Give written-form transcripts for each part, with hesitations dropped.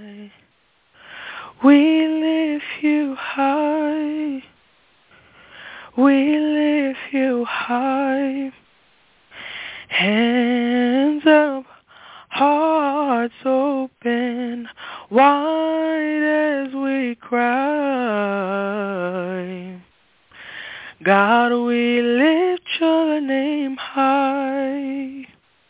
We lift you high. We lift you high. Hands up, hearts open, wide as we cry. God, we lift your name high.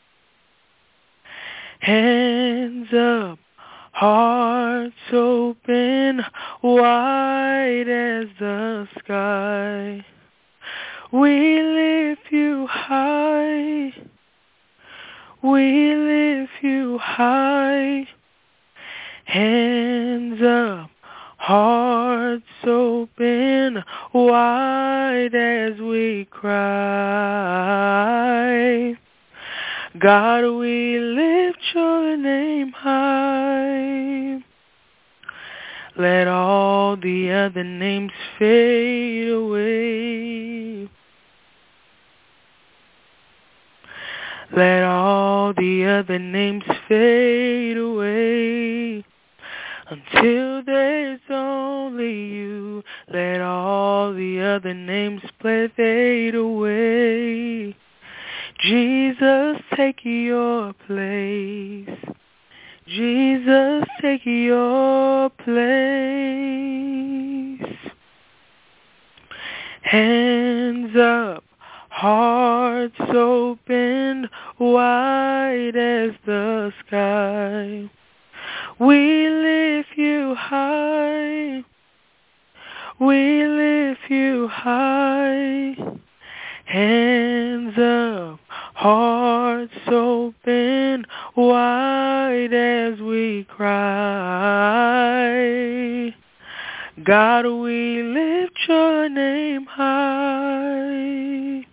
Hands up, hearts open, wide as the sky. We lift you high. We lift you high. Hands up, hearts open, wide as we cry. God, we lift your name high. Let all the other names fade away. Let all the other names fade away. Until there's only you, let all the other names fade away. Jesus, take your place. Jesus, take your place. Hands up, hearts open, wide as the sky. We lift you high. We lift you high. Hands up, hearts open, wide as we cry. God, we lift your name high.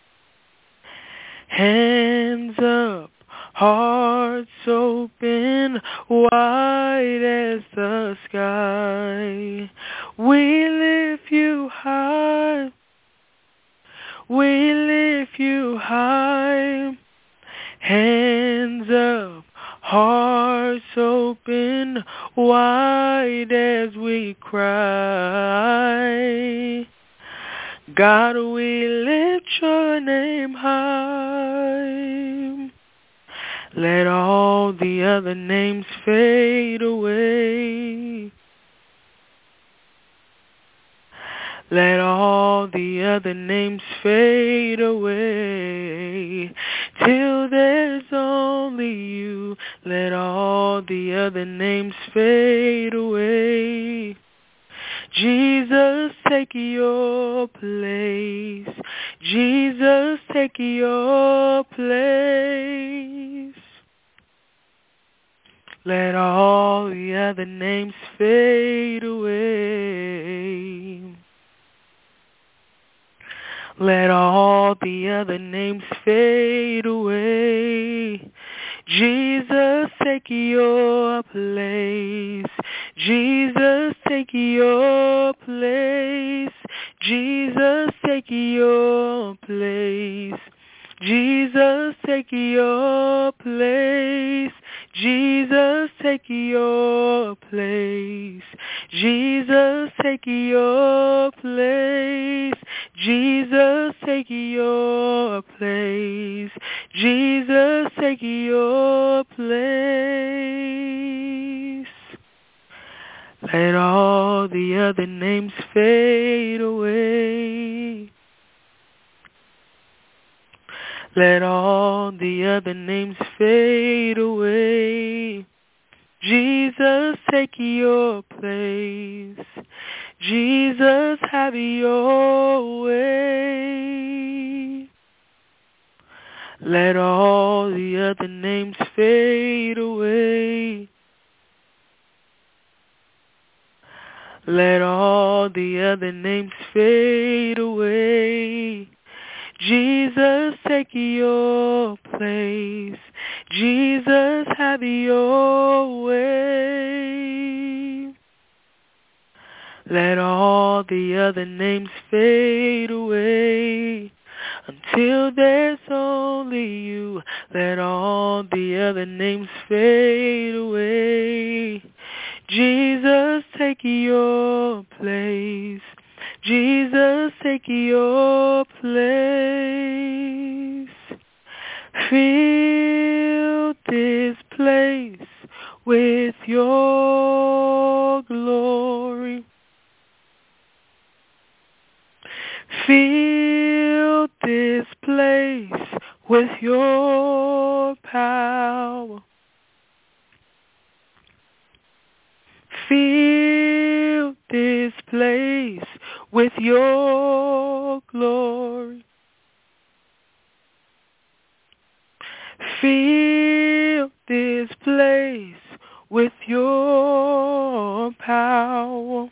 Hands up, hearts open, wide as the sky. We lift you high. We lift you high. Hands up, hearts open, wide as we cry. God, we lift your name high. Let all the other names fade away. Let all the other names fade away. Till there's only you. Let all the other names fade away. Jesus, take your place. Jesus, take your place. Let all the other names fade away. Let all the other names fade away. Jesus, take your place. Jesus, take your place. Jesus, take your place. Jesus, take your place. Jesus, take your place. Jesus, take your place. Jesus, take your place. Jesus, take your place. Let all the other names fade away. Let all the other names fade away. Jesus, take your place. Jesus, have your way. Let all the other names fade away. Let all the other names fade away. Jesus, take your place. Jesus, have your way. Let all the other names fade away. Until there's only you, let all the other names fade away. take your place. Jesus, take your place. Fill this place with your glory. Fill this place with your power. Fill this place with your glory. Fill this place with your power.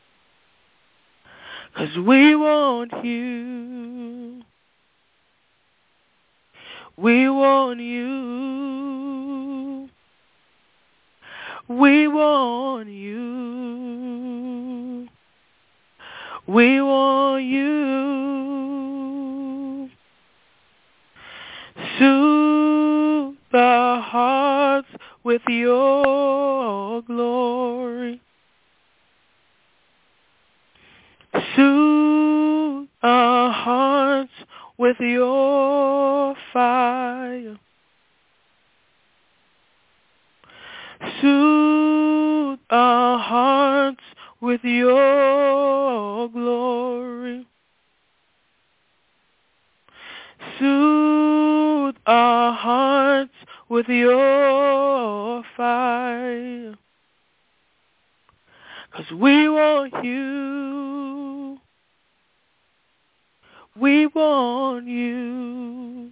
'Cause we want you. We want you. We want you. We want you. Soothe our hearts with your glory. Soothe our hearts with your fire. Soothe our hearts with your glory. Soothe our hearts with your fire. 'Cause we want you. We want you.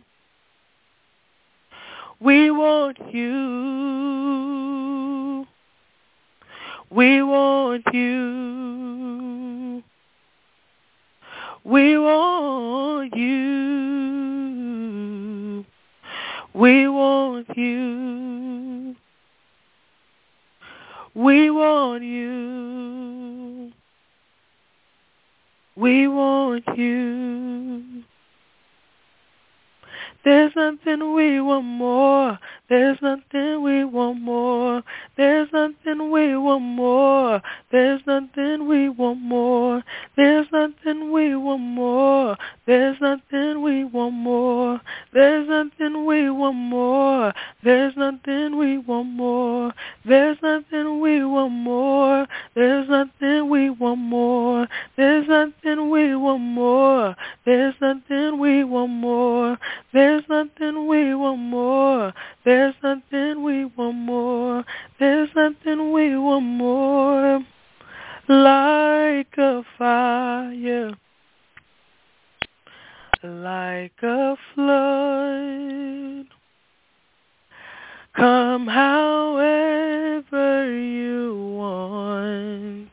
We want you. We want you. We want you. We want you. We want you. We want you. There's nothing we want more. There's nothing we want more. There's nothing we want more. There's nothing we want more. There's nothing we want more. There's nothing we want more. There's nothing we want more. There's nothing we want more. There's nothing we want more. There's nothing we want more. There's nothing we want more. There's nothing we want more. There's nothing we want more. There's nothing we want more. There's nothing we want more. Like a fire, like a flood. Come however you want,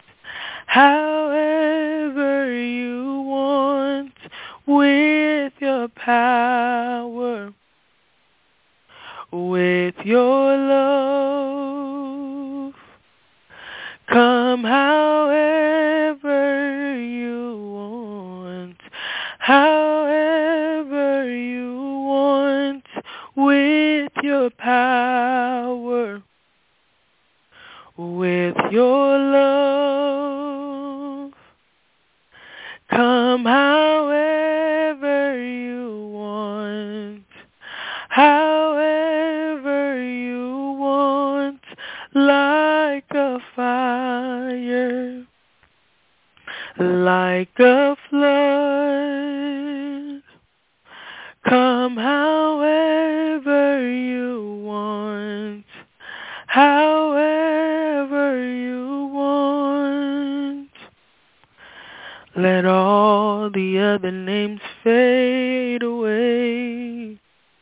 however you want, with your power, with your love. Come however you want, however you want, with your power, with your love. Come however you want, however you want, like a fire, like a flood. Come however you want, however you want. Let all the other names fade away.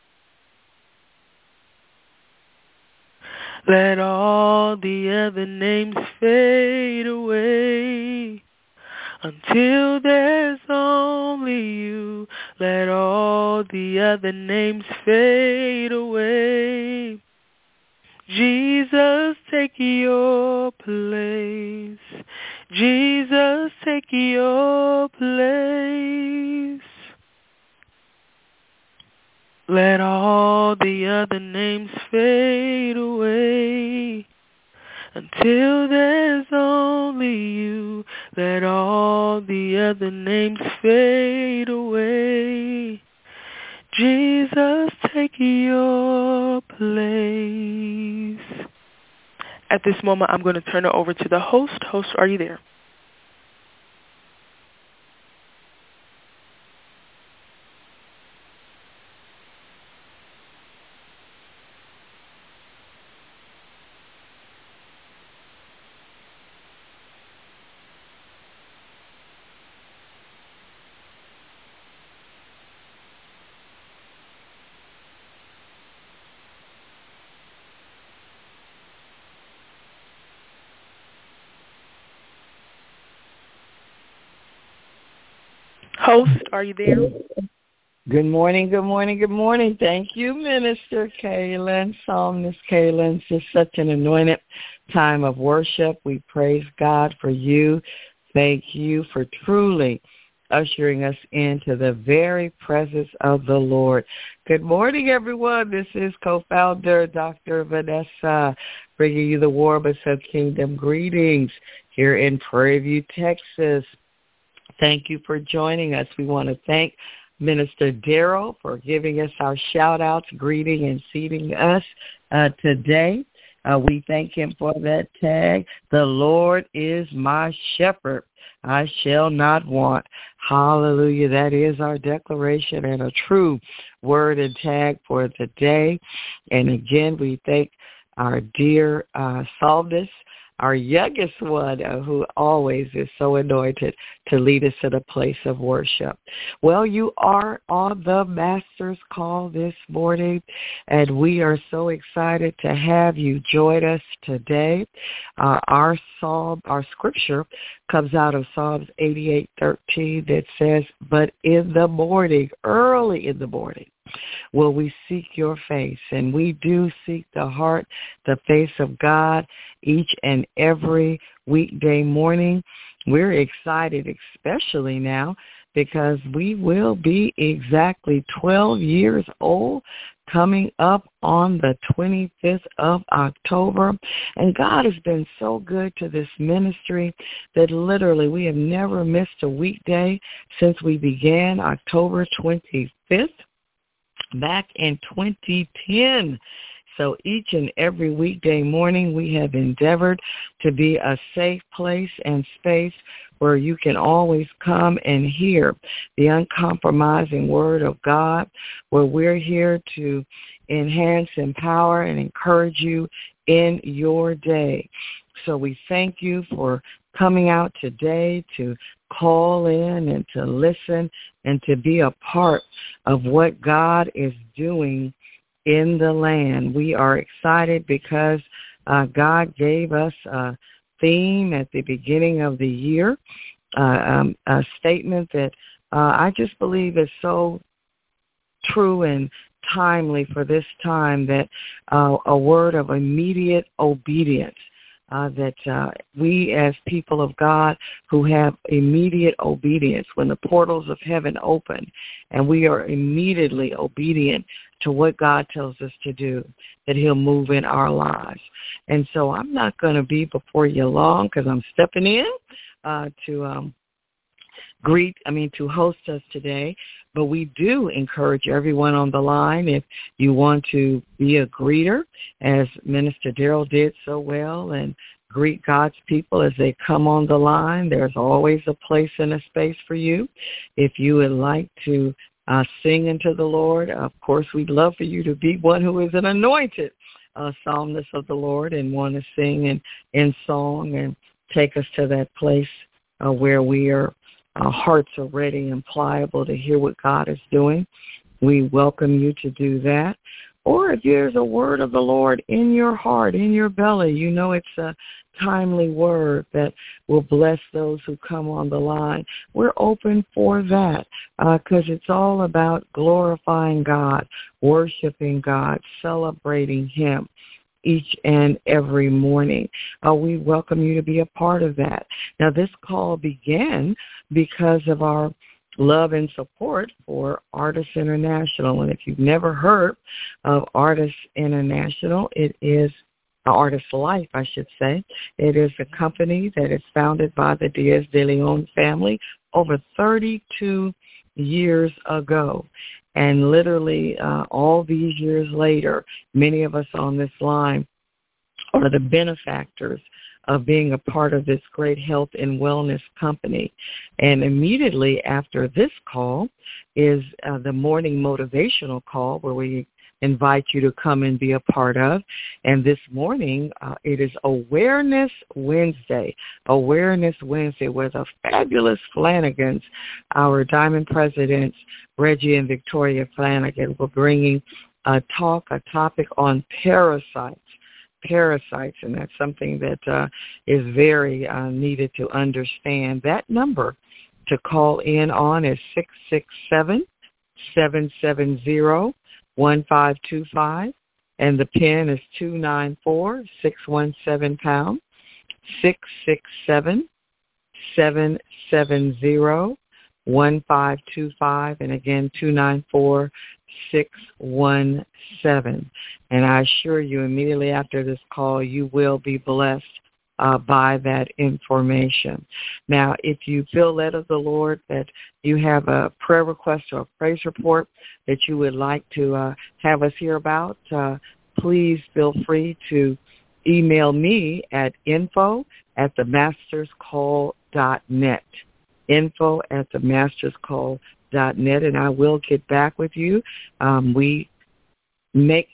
Let all the other names fade away. Until there's only you, let all the other names fade away. Jesus, take your place. Jesus, take your place. Let all the other names fade away. Until there's only you, let all the other names fade away. Jesus, take your place. At this moment, I'm going to turn it over to the host. Host, are you there? Host, are you there? Good morning, good morning, good morning. Thank you, Minister Kaylin, Psalmist Kaylin. It's such an anointed time of worship. We praise God for you. Thank you for truly ushering us into the very presence of the Lord. Good morning, everyone. This is co-founder Dr. Vanessa, bringing you the warmest of kingdom greetings here in Prairie View, Texas. Thank you for joining us. We want to thank Minister Darrell for giving us our shout-outs, greeting, and seating us today. We thank him for that tag. The Lord is my shepherd. I shall not want. Hallelujah. That is our declaration and a true word and tag for the day. And again, we thank our dear psalmist, our youngest one, who always is so anointed to lead us in a place of worship. Well, you are on the Master's Call this morning, and we are so excited to have you join us today. Our scripture comes out of Psalms 88:13 that says, "But in the morning, early in the morning, will we seek your face?" And we do seek the face of God each and every weekday morning. We're excited, especially now, because we will be exactly 12 years old coming up on the 25th of October. And God has been so good to this ministry that literally we have never missed a weekday since we began October 25th. Back in 2010. So each and every weekday morning we have endeavored to be a safe place and space where you can always come and hear the uncompromising word of God, where we're here to enhance, empower, and encourage you in your day. So we thank you for coming out today to call in and to listen and to be a part of what God is doing in the land. We are excited because God gave us a theme at the beginning of the year, a statement that I just believe is so true and timely for this time, that a word of immediate obedience. That we as people of God who have immediate obedience, when the portals of heaven open and we are immediately obedient to what God tells us to do, that he'll move in our lives. And so I'm not going to be before you long because I'm stepping in to host us today. But we do encourage everyone on the line, if you want to be a greeter, as Minister Darrell did so well, and greet God's people as they come on the line. There's always a place and a space for you. If you would like to sing into the Lord, of course, we'd love for you to be one who is an anointed psalmist of the Lord and want to sing in song and take us to that place where our hearts are ready and pliable to hear what God is doing. We welcome you to do that. Or if there's a word of the Lord in your heart, in your belly, you know it's a timely word that will bless those who come on the line. We're open for that because it's all about glorifying God, worshiping God, celebrating him each and every morning. We welcome you to be a part of that. Now, this call began because of our love and support for Artists International. And if you've never heard of Artists International, it is Artist Life, I should say. It is a company that is founded by the Diaz de Leon family over 32 years ago. And literally all these years later, many of us on this line are the benefactors of being a part of this great health and wellness company. And immediately after this call is the morning motivational call where we invite you to come and be a part of. And this morning, it is Awareness Wednesday. Awareness Wednesday, where the fabulous Flanagans, our Diamond Presidents, Reggie and Victoria Flanagan, will bringing a topic on parasites, and that's something that is very needed to understand. That number to call in on is 667-770-1525, and the PIN is 294-617#, 667-770-1525, and again 294-617. And I assure you, immediately after this call, you will be blessed by that information. Now, if you feel led of the Lord that you have a prayer request or a praise report that you would like to have us hear about, please feel free to email me at info@themasterscall.net, info@themasterscall.net, and I will get back with you. We make,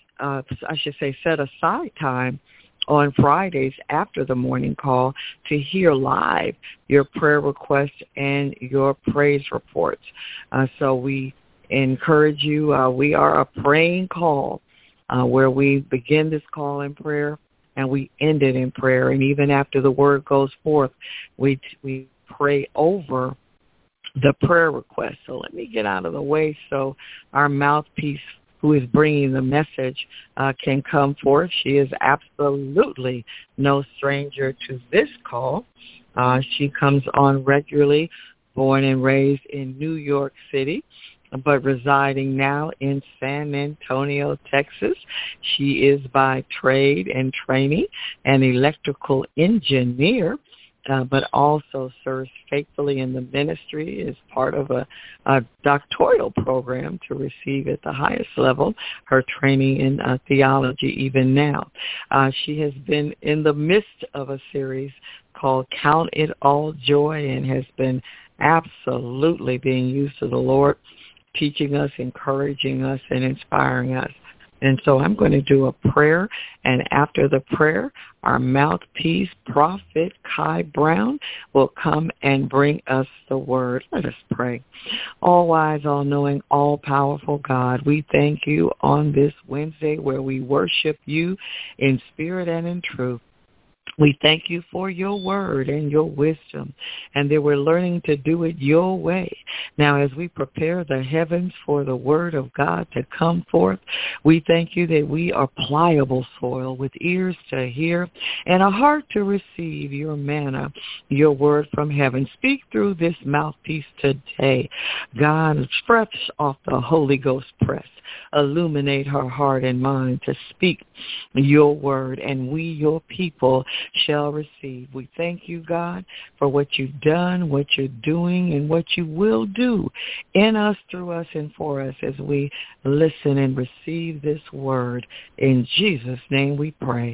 set aside time on Fridays after the morning call to hear live your prayer requests and your praise reports. So we encourage you. We are a praying call where we begin this call in prayer and we end it in prayer. And even after the word goes forth, we pray over the prayer request. So let me get out of the way so our mouthpiece, who is bringing the message, can come forth. She is absolutely no stranger to this call. She comes on regularly, born and raised in New York City, but residing now in San Antonio, Texas. She is by trade and training an electrical engineer, but also serves faithfully in the ministry, is part of a doctoral program to receive at the highest level her training in theology even now. She has been in the midst of a series called Count It All Joy and has been absolutely being used to the Lord, teaching us, encouraging us, and inspiring us. And so I'm going to do a prayer, and after the prayer, our mouthpiece, Prophet Kai Brown, will come and bring us the word. Let us pray. All-wise, all-knowing, all-powerful God, we thank you on this Wednesday where we worship you in spirit and in truth. We thank you for your word and your wisdom, and that we're learning to do it your way. Now, as we prepare the heavens for the word of God to come forth, we thank you that we are pliable soil with ears to hear and a heart to receive your manna, your word from heaven. Speak through this mouthpiece today. God, fresh off the Holy Ghost press, illuminate her heart and mind to speak your word, and we, your people, shall receive. We thank you, God, for what you've done, what you're doing, and what you will do in us, through us, and for us as we listen and receive this word. In Jesus' name we pray.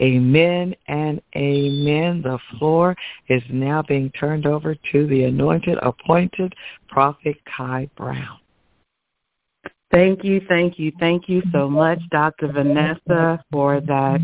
Amen and amen. The floor is now being turned over to the anointed, appointed Prophet Kai Brown. Thank you so much, Dr. Vanessa, for that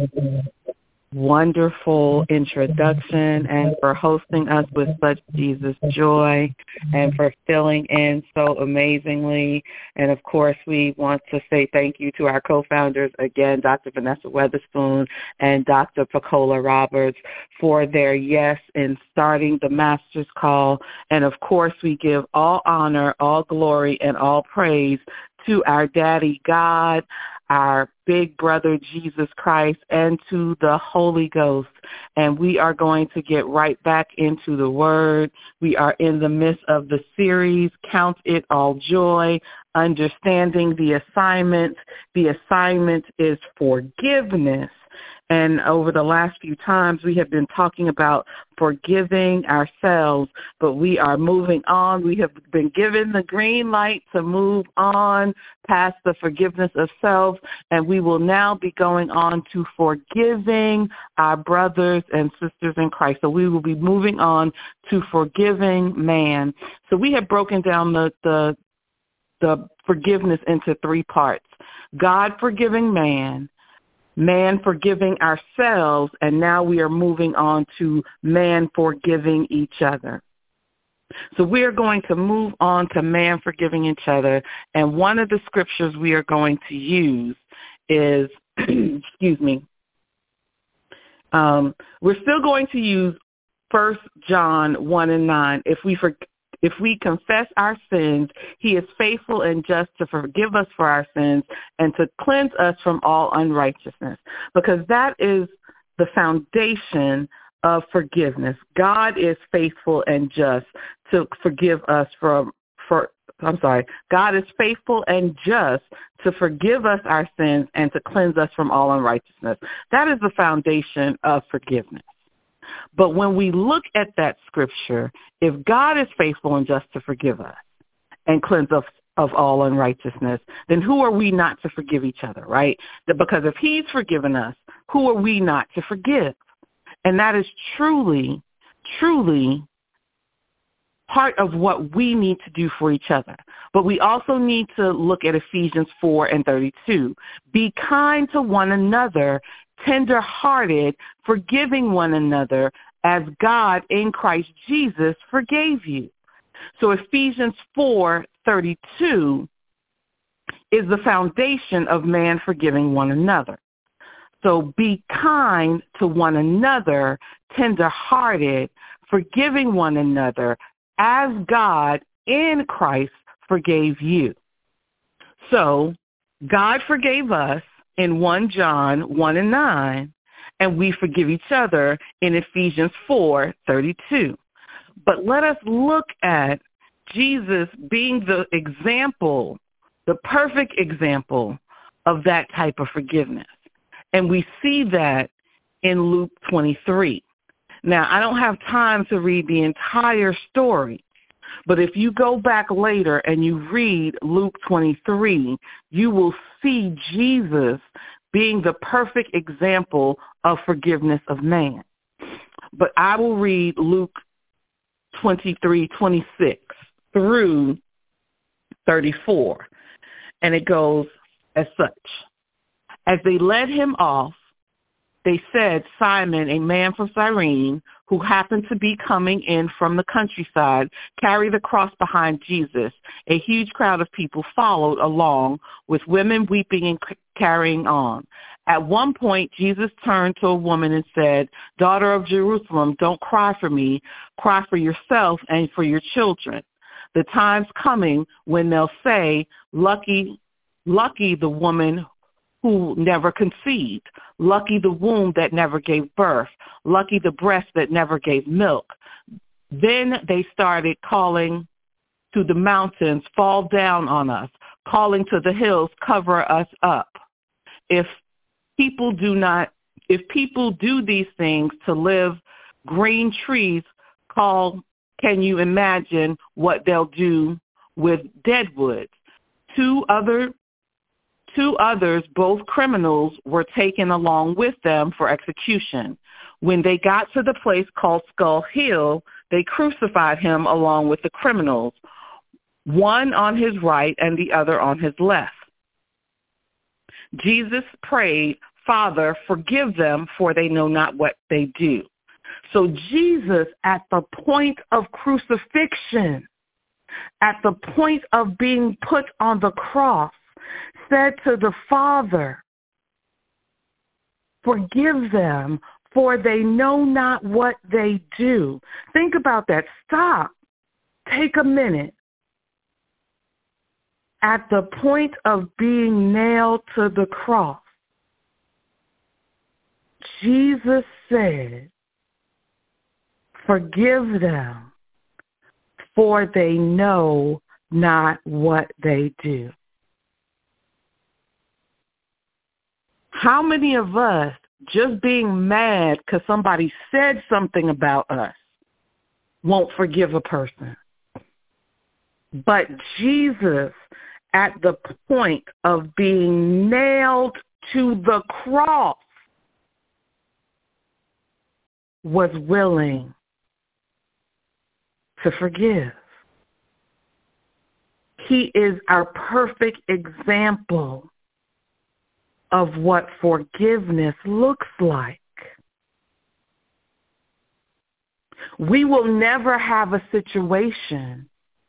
wonderful introduction and for hosting us with such Jesus joy and for filling in so amazingly. And, of course, we want to say thank you to our co-founders, again, Dr. Vanessa Weatherspoon and Dr. Pacola Roberts, for their yes in starting the Master's Call. And, of course, we give all honor, all glory, and all praise to our Daddy God, our big brother Jesus Christ, and to the Holy Ghost. And we are going to get right back into the Word. We are in the midst of the series, Count It All Joy, understanding the assignment. The assignment is forgiveness. And over the last few times, we have been talking about forgiving ourselves, but we are moving on. We have been given the green light to move on past the forgiveness of self, and we will now be going on to forgiving our brothers and sisters in Christ. So we will be moving on to forgiving man. So we have broken down the forgiveness into 3 parts: God forgiving man forgiving ourselves, and now we are moving on to man forgiving each other. So we are going to move on to man forgiving each other, and one of the scriptures we are going to use is, excuse me, we're still going to use 1 John 1:9. If we confess our sins, he is faithful and just to forgive us for our sins and to cleanse us from all unrighteousness, because that is the foundation of forgiveness. God is faithful and just to forgive us God is faithful and just to forgive us our sins and to cleanse us from all unrighteousness. That is the foundation of forgiveness. But when we look at that scripture, if God is faithful and just to forgive us and cleanse us of all unrighteousness, then who are we not to forgive each other, right? Because if he's forgiven us, who are we not to forgive? And that is truly, truly part of what we need to do for each other. But we also need to look at Ephesians 4:32. Be kind to one another, tender-hearted, forgiving one another as God in Christ Jesus forgave you. So Ephesians 4:32 is the foundation of man forgiving one another. So be kind to one another, tender-hearted, forgiving one another as God in Christ forgave you. So God forgave us in 1 John 1:9, and we forgive each other in Ephesians 4:32. But let us look at Jesus being the example, the perfect example of that type of forgiveness. And we see that in Luke 23. Now, I don't have time to read the entire story, but if you go back later and you read Luke 23, you will see Jesus being the perfect example of forgiveness of man. But I will read Luke 23:26 through 34, and it goes as such. As they led him off, they said, Simon, a man from Cyrene, who happened to be coming in from the countryside, carried the cross behind Jesus. A huge crowd of people followed along, with women weeping and carrying on. At one point, Jesus turned to a woman and said, Daughter of Jerusalem, don't cry for me. Cry for yourself and for your children. The time's coming when they'll say, Lucky the woman who never conceived. Lucky the womb that never gave birth. Lucky the breast that never gave milk. Then they started calling to the mountains, fall down on us, calling to the hills, cover us up. If people do these things to live, green trees can you imagine what they'll do with dead wood? Two others, both criminals, were taken along with them for execution. When they got to the place called Skull Hill, they crucified him along with the criminals, one on his right and the other on his left. Jesus prayed, Father, forgive them, for they know not what they do. So Jesus, at the point of crucifixion, at the point of being put on the cross, said to the Father, forgive them, for they know not what they do. Think about that. Stop. Take a minute. At the point of being nailed to the cross, Jesus said, forgive them, for they know not what they do. How many of us just being mad because somebody said something about us won't forgive a person. But Jesus, at the point of being nailed to the cross, was willing to forgive. He is our perfect example of what forgiveness looks like. We will never have a situation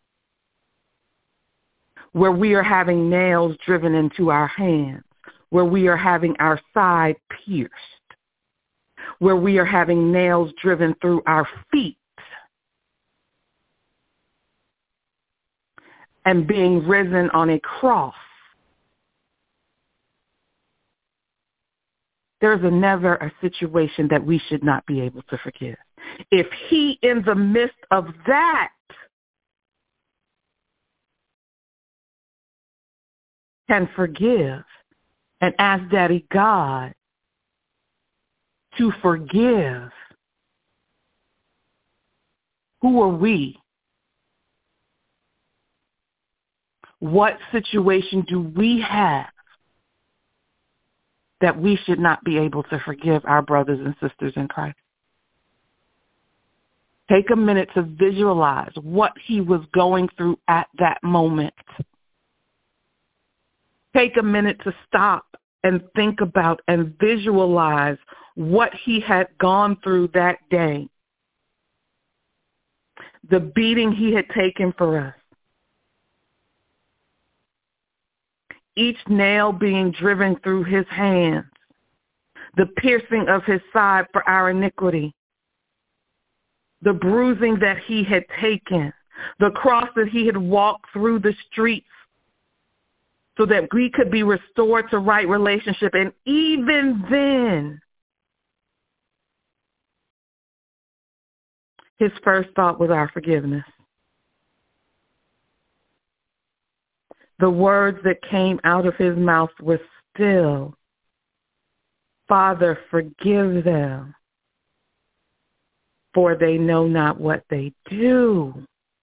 where we are having nails driven into our hands, where we are having our side pierced, where we are having nails driven through our feet, and being risen on a cross. There's never a situation that we should not be able to forgive. If he, in the midst of that, can forgive and ask Daddy God to forgive, who are we? What situation do we have that we should not be able to forgive our brothers and sisters in Christ? Take a minute to visualize what he was going through at that moment. Take a minute to stop and think about and visualize what he had gone through that day. The beating he had taken for us. Each nail being driven through his hands. The piercing of his side for our iniquity. The bruising that he had taken. The cross that he had walked through the streets so that we could be restored to right relationship. And even then, his first thought was our forgiveness. The words that came out of his mouth were still, Father, forgive them, for they know not what they do.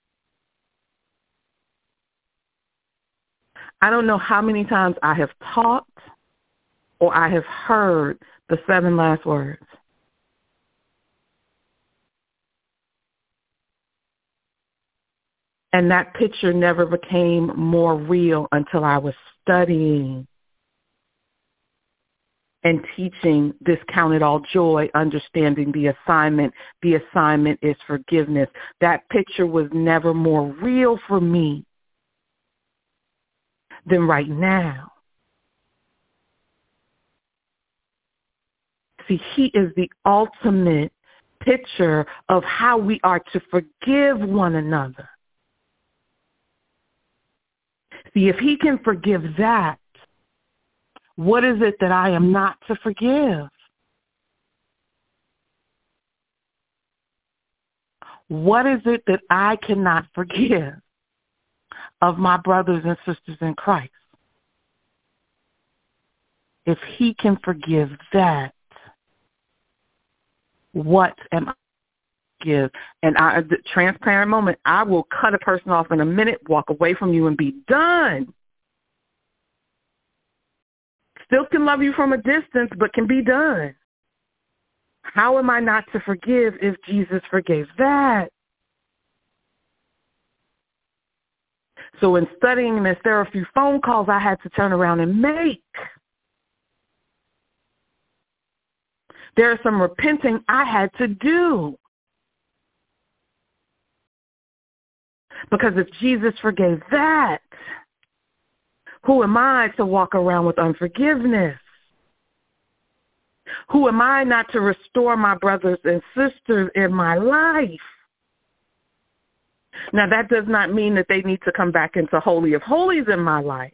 I don't know how many times I have taught or I have heard the 7 last words. And that picture never became more real until I was studying and teaching this Count It All Joy, understanding the assignment. The assignment is forgiveness. That picture was never more real for me than right now. See, he is the ultimate picture of how we are to forgive one another. See, if he can forgive that, what is it that I am not to forgive? What is it that I cannot forgive of my brothers and sisters in Christ? If he can forgive that, what am I to give? And the transparent moment, I will cut a person off in a minute, walk away from you, and be done. Still can love you from a distance, but can be done. How am I not to forgive if Jesus forgave that? So in studying this, there are a few phone calls I had to turn around and make. There is some repenting I had to do. Because if Jesus forgave that, who am I to walk around with unforgiveness? Who am I not to restore my brothers and sisters in my life? Now, that does not mean that they need to come back into Holy of Holies in my life.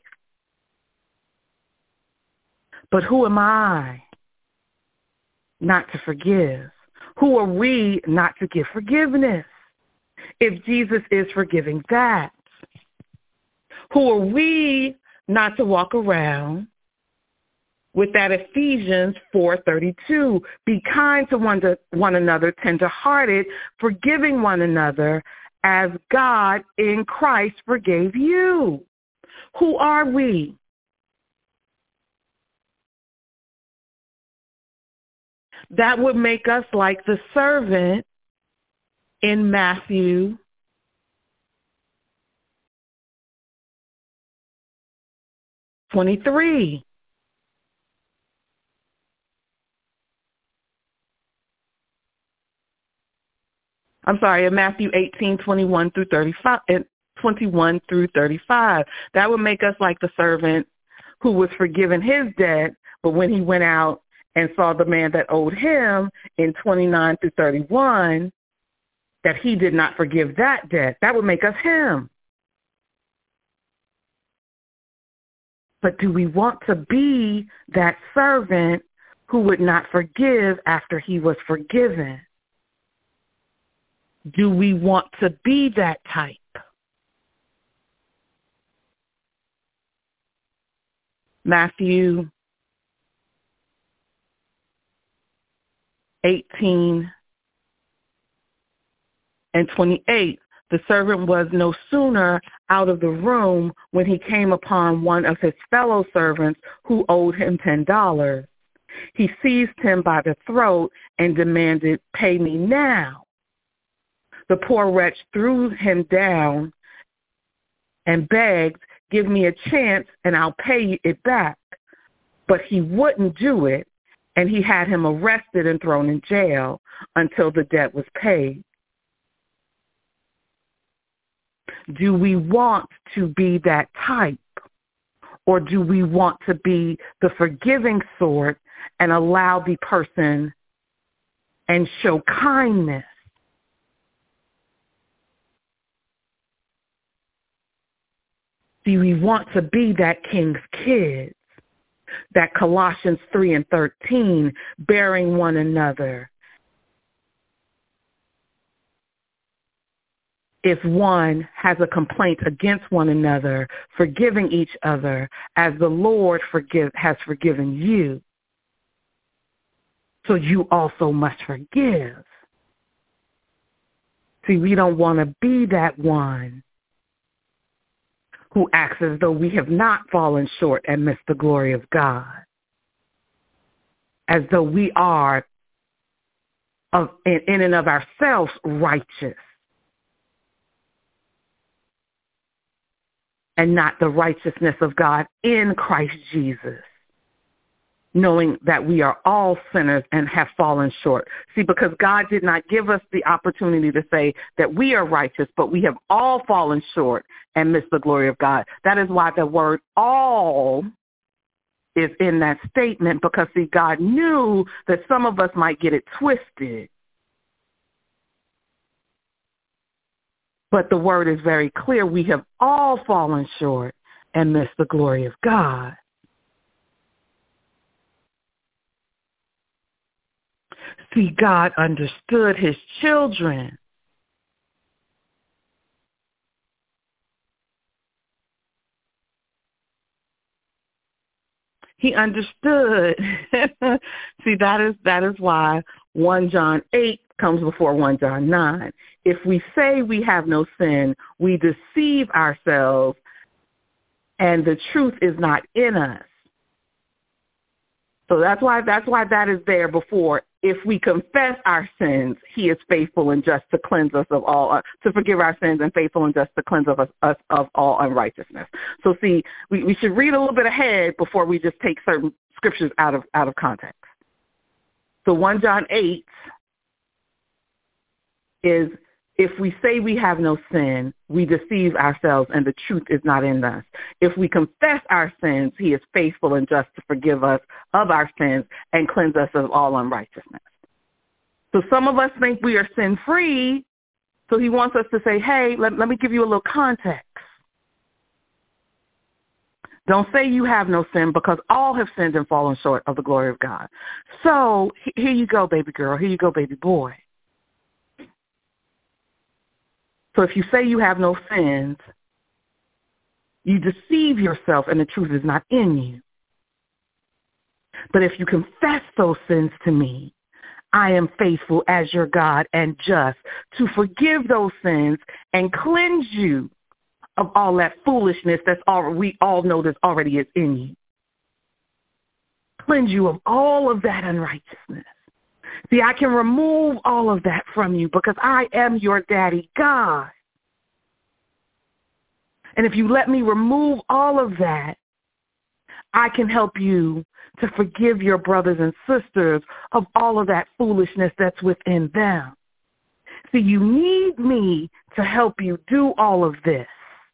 But who am I not to forgive? Who are we not to give forgiveness? If Jesus is forgiving that, who are we not to walk around with that Ephesians 4:32. Be kind to one another, tender-hearted, forgiving one another as God in Christ forgave you. Who are we? That would make us like the servant in Matthew 23. I'm sorry, in Matthew 18:21 through 35, and 21 through 35. That would make us like the servant who was forgiven his debt, but when he went out and saw the man that owed him in 29 through 31, that he did not forgive that debt. That would make us him. But do we want to be that servant who would not forgive after he was forgiven? Do we want to be that type? Matthew 18 and 28. The servant was no sooner out of the room when he came upon one of his fellow servants who owed him $10. He seized him by the throat and demanded, "Pay me now." The poor wretch threw him down and begged, "Give me a chance and I'll pay it back." But he wouldn't do it, and he had him arrested and thrown in jail until the debt was paid. Do we want to be that type? Or do we want to be the forgiving sort and allow the person and show kindness? Do we want to be that king's kids? That Colossians 3 and 13, bearing one another. If one has a complaint against one another, forgiving each other as the Lord has forgiven you. So you also must forgive. See, we don't want to be that one who acts as though we have not fallen short and missed the glory of God, as though we are in and of ourselves righteous, and not the righteousness of God in Christ Jesus, knowing that we are all sinners and have fallen short. See, because God did not give us the opportunity to say that we are righteous, but we have all fallen short and missed the glory of God. That is why the word all is in that statement, because, see, God knew that some of us might get it twisted. But the word is very clear. We have all fallen short and missed the glory of God. See, God understood his children. He understood. See, that is why 1 John 8 comes before 1 John 9. If we say we have no sin, we deceive ourselves, and the truth is not in us. So that's why that is there before. If we confess our sins, he is faithful and just to cleanse us of all, to forgive our sins, and faithful and just to cleanse us of all unrighteousness. So see, we should read a little bit ahead before we just take certain scriptures out of context. So 1 John 8 is, if we say we have no sin, we deceive ourselves and the truth is not in us. If we confess our sins, he is faithful and just to forgive us of our sins and cleanse us of all unrighteousness. So some of us think we are sin-free, so he wants us to say, hey, let me give you a little context. Don't say you have no sin, because all have sinned and fallen short of the glory of God. So here you go, baby girl. Here you go, baby boy. So if you say you have no sins, you deceive yourself and the truth is not in you. But if you confess those sins to me, I am faithful as your God and just to forgive those sins and cleanse you of all that foolishness we all know that already is in you. Cleanse you of all of that unrighteousness. See, I can remove all of that from you because I am your daddy, God. And if you let me remove all of that, I can help you to forgive your brothers and sisters of all of that foolishness that's within them. See, you need me to help you do all of this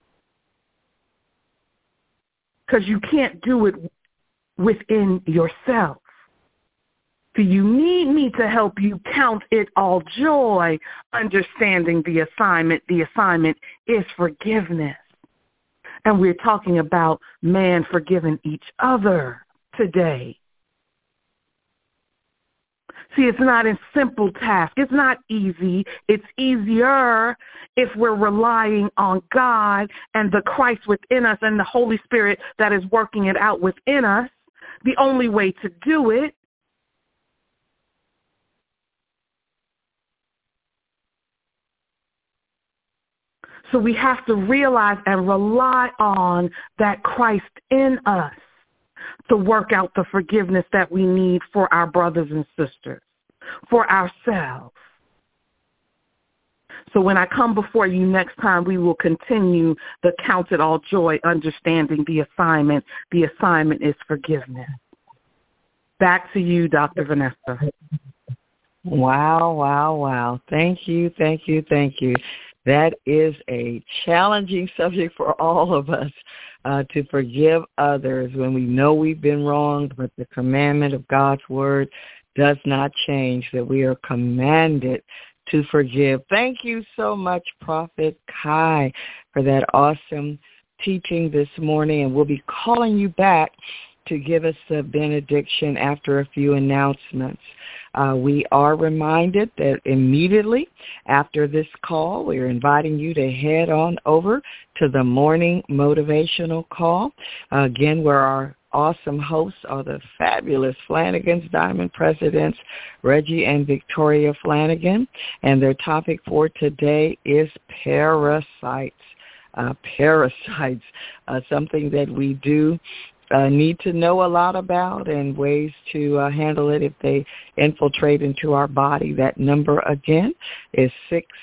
because you can't do it within yourself. So you need me to help you count it all joy, understanding the assignment. The assignment is forgiveness. And we're talking about man forgiving each other today. See, it's not a simple task. It's not easy. It's easier if we're relying on God and the Christ within us and the Holy Spirit that is working it out within us. The only way to do it. So we have to realize and rely on that Christ in us to work out the forgiveness that we need for our brothers and sisters, for ourselves. So when I come before you next time, we will continue the count it all joy, understanding the assignment. The assignment is forgiveness. Back to you, Dr. Vanessa. Wow, wow, wow. Thank you, thank you, thank you. That is a challenging subject for all of us, to forgive others when we know we've been wronged, but the commandment of God's word does not change, that we are commanded to forgive. Thank you so much, Prophet Kai, for that awesome teaching this morning, and we'll be calling you back to give us the benediction after a few announcements. We are reminded that immediately after this call, we are inviting you to head on over to the morning motivational call. Again, where our awesome hosts are the fabulous Flanagan's Diamond Presidents, Reggie and Victoria Flanagan, and their topic for today is parasites. Parasites, something that we do need to know a lot about and ways to handle it if they infiltrate into our body. That number again is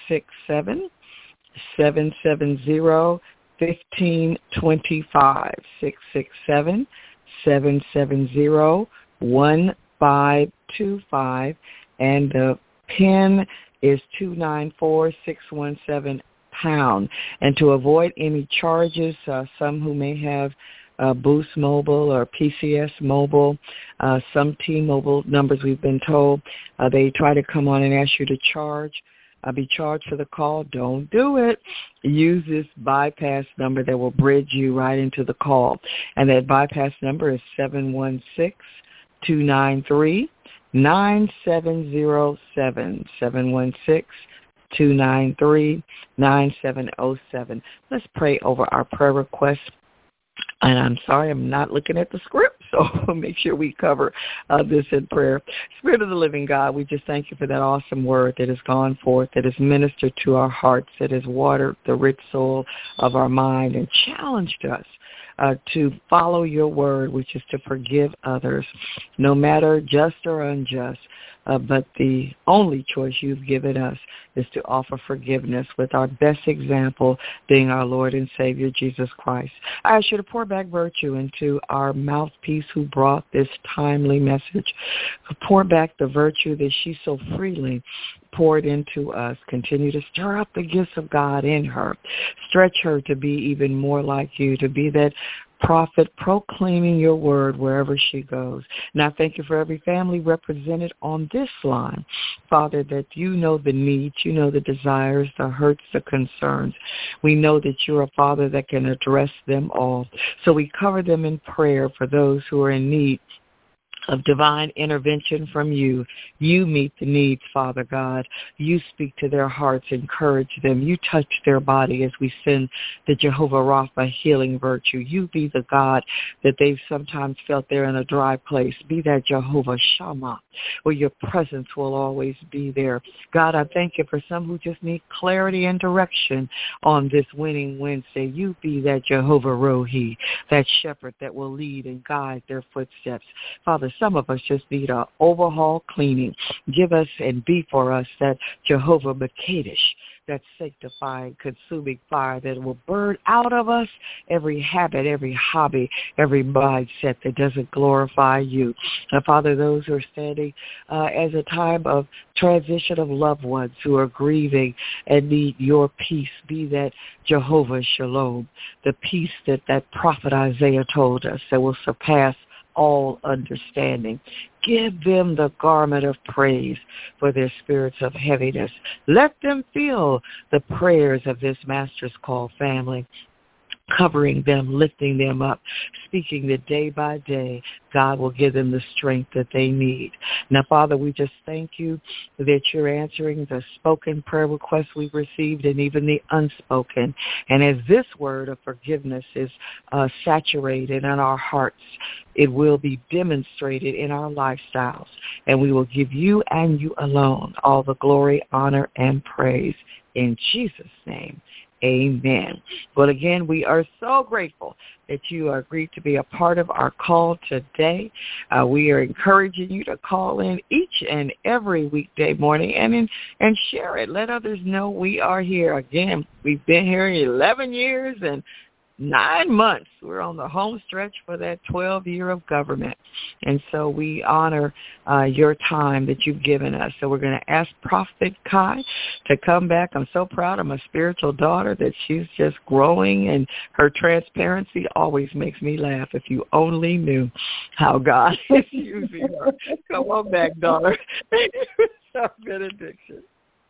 667-770-1525, 667-770-1525, and the PIN is 294617#. And to avoid any charges, some who may have Boost Mobile or PCS Mobile, some T-Mobile numbers we've been told, they try to come on and ask you to be charged for the call. Don't do it. Use this bypass number that will bridge you right into the call. And that bypass number is 716-293-9707, 716-293-9707. Let's pray over our prayer requests. And I'm sorry, I'm not looking at the script, so make sure we cover this in prayer. Spirit of the living God, we just thank you for that awesome word that has gone forth, that has ministered to our hearts, that has watered the rich soil of our mind and challenged us to follow your word, which is to forgive others, no matter just or unjust. But the only choice you've given us is to offer forgiveness, with our best example being our Lord and Savior, Jesus Christ. I ask you to pour back virtue into our mouthpiece who brought this timely message. Pour back the virtue that she so freely poured into us. Continue to stir up the gifts of God in her. Stretch her to be even more like you, to be that prophet proclaiming your word wherever she goes. And I thank you for every family represented on this line, Father, that you know the needs, you know the desires, the hurts, the concerns. We know that you're a Father that can address them all. So we cover them in prayer for those who are in need of divine intervention from you. You meet the needs, Father God. You speak to their hearts, encourage them. You touch their body as we send the Jehovah Rapha healing virtue. You be the God that they've sometimes felt they're in a dry place. Be that Jehovah Shammah, where your presence will always be there. God, I thank you for some who just need clarity and direction on this winning Wednesday. You be that Jehovah Rohi, that shepherd that will lead and guide their footsteps. Father, some of us just need an overhaul cleaning. Give us and be for us that Jehovah Mekadesh, that sanctifying, consuming fire that will burn out of us every habit, every hobby, every mindset that doesn't glorify you. And Father, those who are standing as a time of transition of loved ones who are grieving and need your peace, be that Jehovah Shalom, the peace that prophet Isaiah told us that will surpass all understanding. Give them the garment of praise for their spirits of heaviness. Let them feel the prayers of this Master's Call family, covering them, lifting them up, speaking that day by day, God will give them the strength that they need. Now, Father, we just thank you that you're answering the spoken prayer requests we've received and even the unspoken. And as this word of forgiveness is saturated in our hearts, it will be demonstrated in our lifestyles. And we will give you and you alone all the glory, honor, and praise. In Jesus' name. Amen. Well, again, we are so grateful that you agreed to be a part of our call today. We are encouraging you to call in each and every weekday morning and share it. Let others know we are here. Again, we've been here 11 years and 9 months. We're on the home stretch for that 12th year of government. And so we honor your time that you've given us. So we're going to ask Prophet Kai to come back. I'm so proud of my spiritual daughter that she's just growing, and her transparency always makes me laugh. If you only knew how God is using her. Come on back, daughter. Benediction.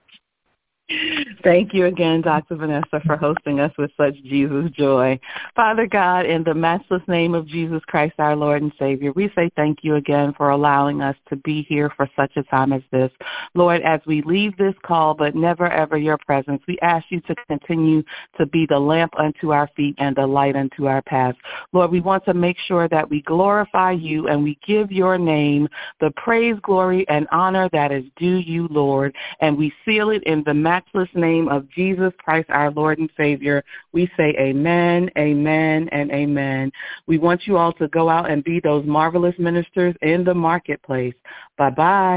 Thank you again, Dr. Vanessa, for hosting us with such Jesus joy. Father God, in the matchless name of Jesus Christ, our Lord and Savior, we say thank you again for allowing us to be here for such a time as this. Lord, as we leave this call, but never ever your presence, we ask you to continue to be the lamp unto our feet and the light unto our path. Lord, we want to make sure that we glorify you and we give your name the praise, glory, and honor that is due you, Lord, and we seal it in the matchless name of Jesus Christ, our Lord and Savior. We say amen, amen, and amen. We want you all to go out and be those marvelous ministers in the marketplace. Bye-bye.